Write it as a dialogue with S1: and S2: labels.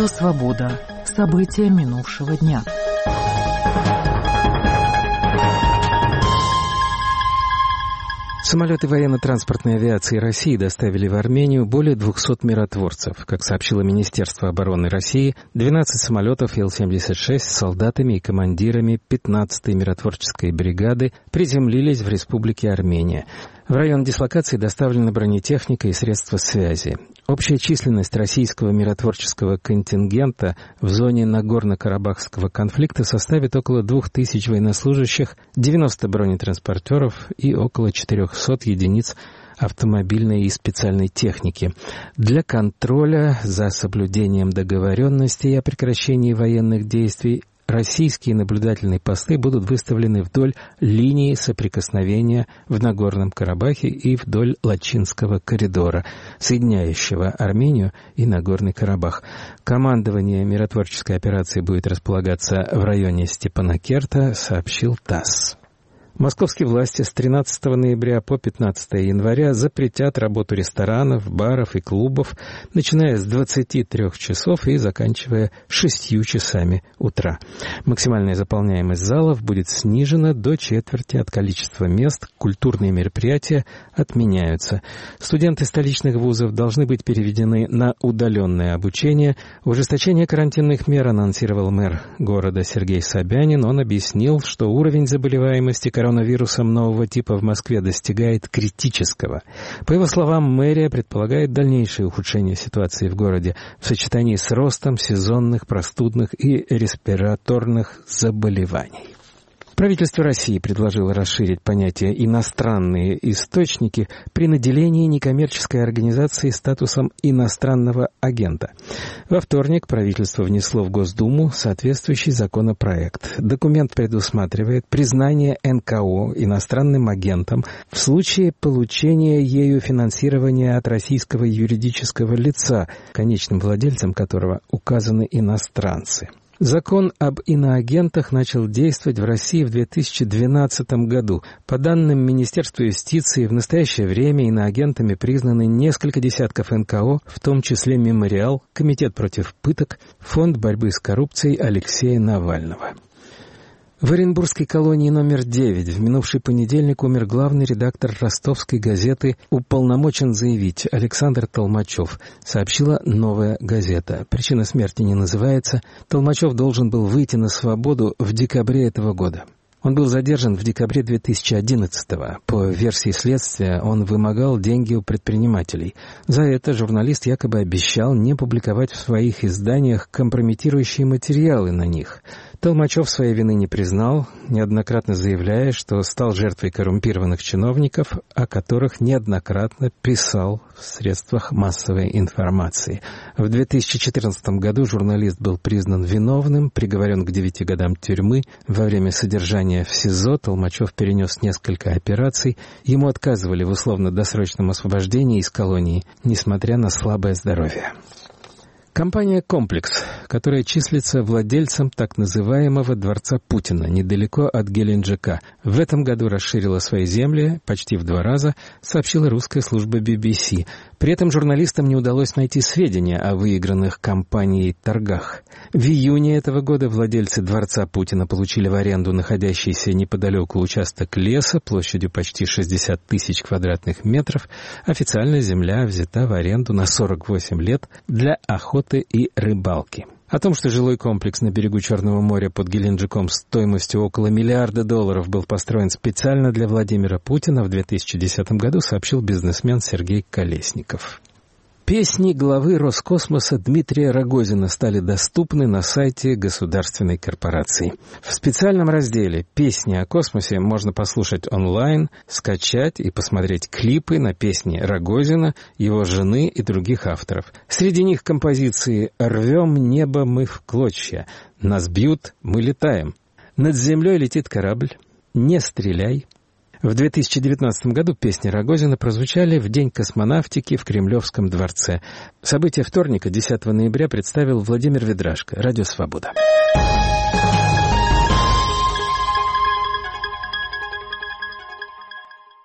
S1: Радио «Свобода». События минувшего дня.
S2: Самолеты военно-транспортной авиации России доставили в Армению более 200 миротворцев. Как сообщило Министерство обороны России, 12 самолетов Ил-76 с солдатами и командирами 15-й миротворческой бригады приземлились в Республике Армения. В район дислокации доставлена бронетехника и средства связи. Общая численность российского миротворческого контингента в зоне Нагорно-Карабахского конфликта составит около 2000 военнослужащих, 90 бронетранспортеров и около 400 единиц автомобильной и специальной техники. Для контроля за соблюдением договоренностей о прекращении военных действий российские наблюдательные посты будут выставлены вдоль линии соприкосновения в Нагорном Карабахе и вдоль Лачинского коридора, соединяющего Армению и Нагорный Карабах. Командование миротворческой операции будет располагаться в районе Степанакерта, сообщил ТАСС. Московские власти с 13 ноября по 15 января запретят работу ресторанов, баров и клубов, начиная с 23 часов и заканчивая 6 часами утра. Максимальная заполняемость залов будет снижена до четверти от количества мест, культурные мероприятия отменяются. Студенты столичных вузов должны быть переведены на удаленное обучение. Ужесточение карантинных мер анонсировал мэр города Сергей Собянин. Он объяснил, что уровень заболеваемости коронавирусом нового типа в Москве достигает критического. По его словам, мэрия предполагает дальнейшее ухудшение ситуации в городе в сочетании с ростом сезонных, простудных и респираторных заболеваний. Правительство России предложило расширить понятие «иностранные источники» при наделении некоммерческой организации статусом иностранного агента. Во вторник правительство внесло в Госдуму соответствующий законопроект. Документ предусматривает признание НКО иностранным агентом в случае получения ею финансирования от российского юридического лица, конечным владельцем которого указаны иностранцы. Закон об иноагентах начал действовать в России в 2012 году. По данным Министерства юстиции, в настоящее время иноагентами признаны несколько десятков НКО, в том числе «Мемориал», Комитет против пыток, Фонд борьбы с коррупцией Алексея Навального. В Оренбургской колонии номер 9 в минувший понедельник умер главный редактор ростовской газеты «Уполномочен заявить» Александр Толмачев, сообщила «Новая газета». Причина смерти не называется. Толмачев должен был выйти на свободу в декабре этого года. Он был задержан в декабре 2011-го. По версии следствия, он вымогал деньги у предпринимателей. За это журналист якобы обещал не публиковать в своих изданиях компрометирующие материалы на них. Толмачев своей вины не признал, неоднократно заявляя, что стал жертвой коррумпированных чиновников, о которых неоднократно писал в средствах массовой информации. В 2014 году журналист был признан виновным, приговорен к 9 годам тюрьмы. Во время содержания в СИЗО Толмачев перенес несколько операций. Ему отказывали в условно-досрочном освобождении из колонии, несмотря на слабое здоровье. Компания «Комплекс», которая числится владельцем так называемого дворца Путина, недалеко от Геленджика, в этом году расширила свои земли почти в 2 раза, сообщила русская служба BBC. При этом журналистам не удалось найти сведения о выигранных компанией торгах. В июне этого года владельцы дворца Путина получили в аренду находящийся неподалеку участок леса площадью почти 60 тысяч квадратных метров. Официально земля взята в аренду на 48 лет для охоты и рыбалки. О том, что жилой комплекс на берегу Черного моря под Геленджиком стоимостью около $1 миллиарда был построен специально для Владимира Путина в 2010 году, сообщил бизнесмен Сергей Колесников. Песни главы Роскосмоса Дмитрия Рогозина стали доступны на сайте государственной корпорации. В специальном разделе «Песни о космосе» можно послушать онлайн, скачать и посмотреть клипы на песни Рогозина, его жены и других авторов. Среди них композиции «Рвем небо мы в клочья», «Нас бьют, мы летаем», «Над землей летит корабль», «Не стреляй». В 2019 году песни Рогозина прозвучали в День космонавтики в Кремлевском дворце. Событие вторника, 10 ноября, представил Владимир Ведрашко. Радио «Свобода».